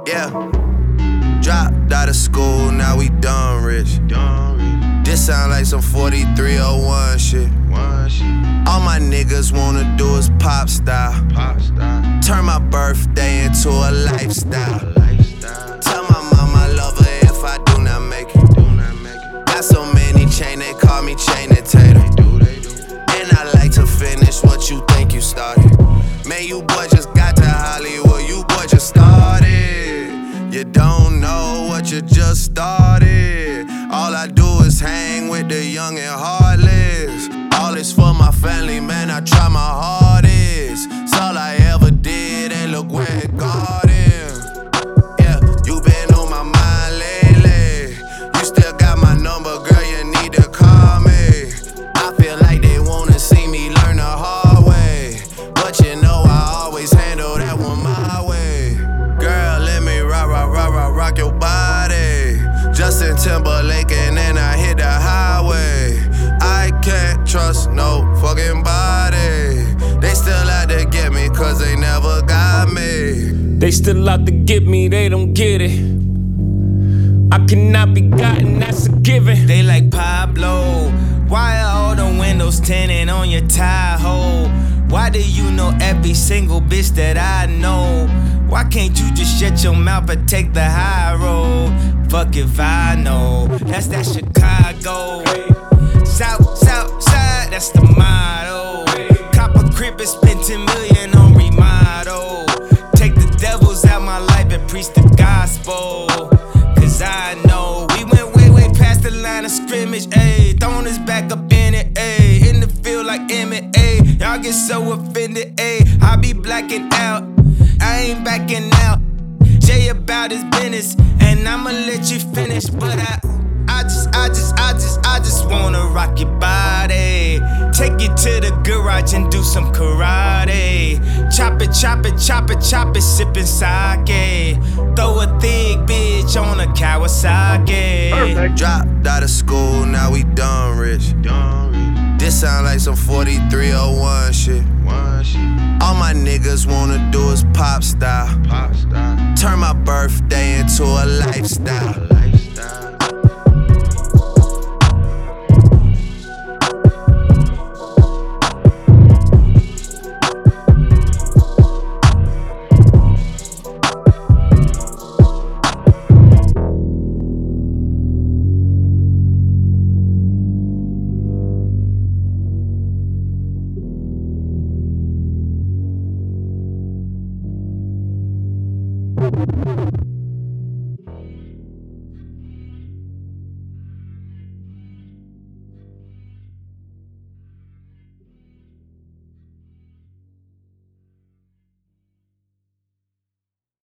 Yeah. Dropped out of school, now we done rich. This sound like some 4301 shit. All my niggas wanna do is pop style. Turn my birthday into a lifestyle. Tell my mama I love her if I do not make it. Got so many chain, they call me chain and tater. And I like to finish what you think you started. Man, you boy just got to Hollywood, you boy just started. You don't know what you just started. All I do is hang with the young and heartless. All is for my family, man, I try my hardest. It's all I ever did, and look where it got him. Yeah, you been on my mind lately. You still got my number, girl, you need to call me. I feel like they wanna see me learn the hard way, but you know I always handle that one my way. Girl, let me rock your body. Justin Timberlake and then I hit the highway. I can't trust no fucking body. They still out to get me cause they never got me. They still out to get me, they don't get it. I cannot be gotten, that's a given. They like Pablo, why are all the windows tinted on your Tahoe? Why do you know every single bitch that I know? Why can't you just shut your mouth and take the high road? Fuck if I know, that's that Chicago. South side, that's the motto. Cop a crib and spend 10 million on remodel. Take the devils out my life and preach the gospel. Cause I know we went way past the line of scrimmage, ayy. Throwing us back up in it, ayy. In the field like Emmett, ayy. Y'all get so offended, ayy. I be blacking out, I ain't backing out. Jay about his business, and I'ma let you finish. But I just wanna rock your body. Take you to the garage and do some karate. Chop it, sippin' sake. Throw a thick bitch on a Kawasaki. Perfect. Dropped out of school, now we done rich. This sound like some 4301 shit. All my niggas wanna do is pop style. Turn my birthday into a lifestyle.